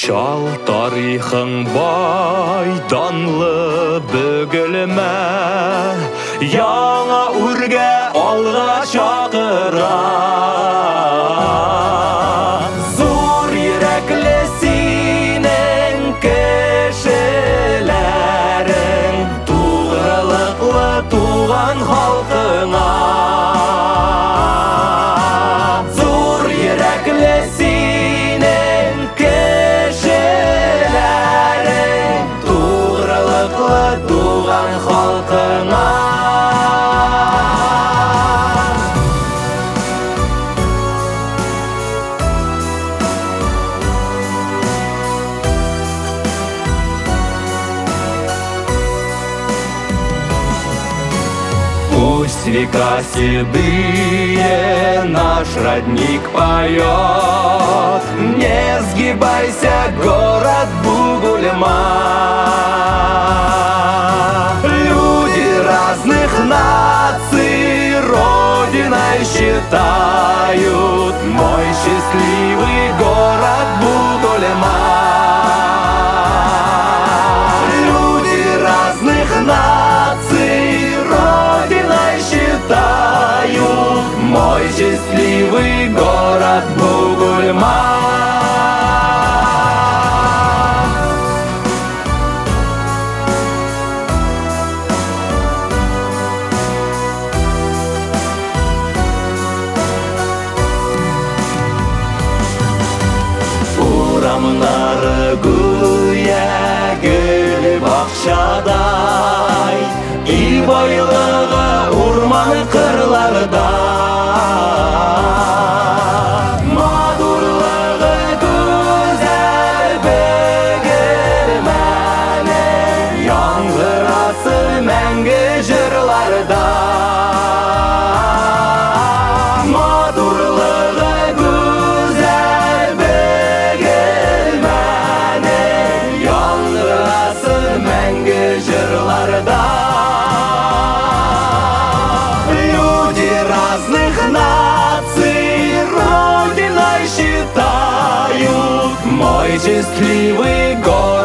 Чал тарихың бай, данлы бөгелмә, яңа үргә алға чакыра. Зур йөрәкле синең кешеләрең, тугрылыклы туган халкыңа. Зур йөрәкле синең кешеләрең, тугрылыклы туган халкыңа. Пусть века седые наш родник поет, не сгибайся, город Бугульма. Люди разных наций родиной считают мой счастливый город Бугульма. Люди разных наций родиной считают мой счастливый город Бугульма. Урамнары гүя гүл бакчадай, ил байлыгы урман кырларда. Мадурлыгы гүзәл бөгелмәнең, яңгырасы мәңге җырларда. Мадурлыгы гүзәл бөгелмәнең, яңгырасы мәңге җырларда. Люди разных наций родиной считают мой счастливый город